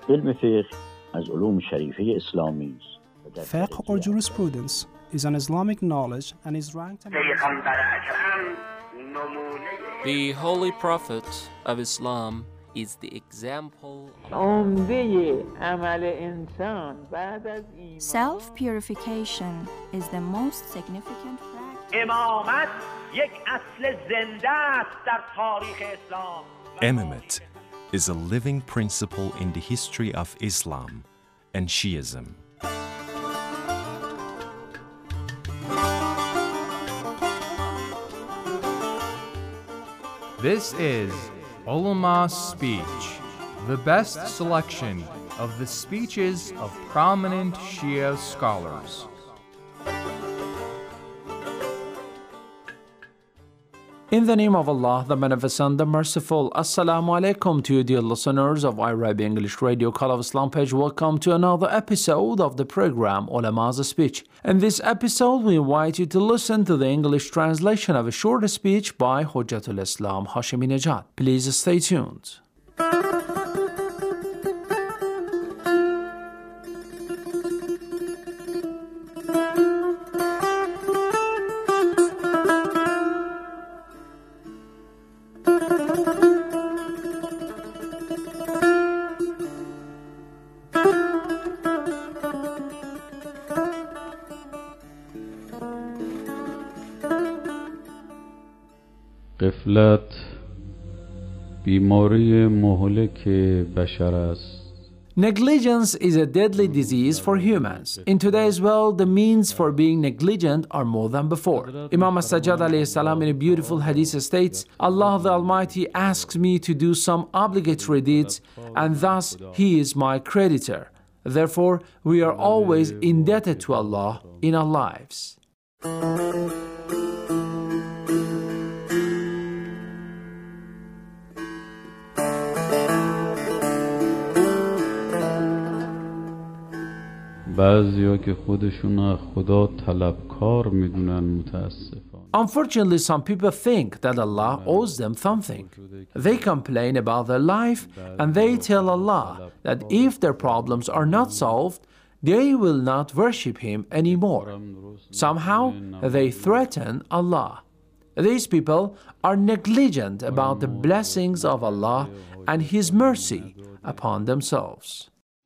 علم فقه از علوم شریفه اسلامی است. Fiqh or jurisprudence is an Islamic knowledge and is ranked The Holy Prophet of Islam is the example Self-purification is the most significant practice. Imamate is a living principle in the history of Islam and Shiism. This is Ulama's Speech, the best selection of the speeches of prominent Shia scholars. In the name of Allah, the Beneficent, the Merciful, Assalamu alaikum to you, dear listeners of iRabi English Radio Call of Islam page. Welcome to another episode of the program Ulama's Speech. In this episode, we invite you to listen to the English translation of a short speech by Hujjatul Islam Hashemi Nejad. Please stay tuned. غفلت بیماری مهلک بشر است. Negligence is a deadly disease for humans. In today's world, the means for being negligent are more than before. Imam As-Sajjad alayhi salam in a beautiful hadith states, Allah the Almighty asks me to do some obligatory deeds, and thus He is my creditor. Therefore, we are always indebted to Allah in our lives. بعضیا که خودشون خدا طلبکار میدونن متاسفانه. Unfortunately, some people think that Allah owes them something. They complain about their life and they tell Allah that if their problems are not solved, they will not worship Him anymore. Somehow, they threaten Allah. These people are negligent about the blessings of Allah and His mercy upon themselves.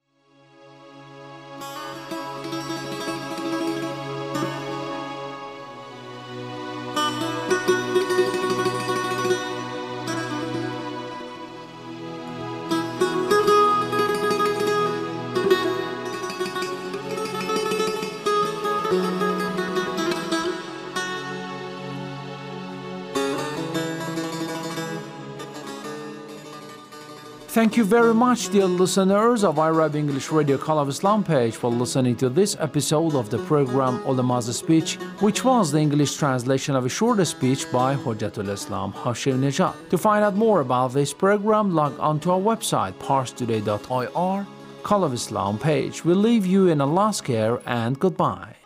Thank you very much, dear listeners of iRabi English Radio Call of Islam page, for listening to this episode of the program Ulama's Speech, which was the English translation of a short speech by Hujjatul Islam Hashemi Nejad. To find out more about this program, log on to our website, parstoday.ir, Call of Islam page. We leave you in Allah's care and goodbye.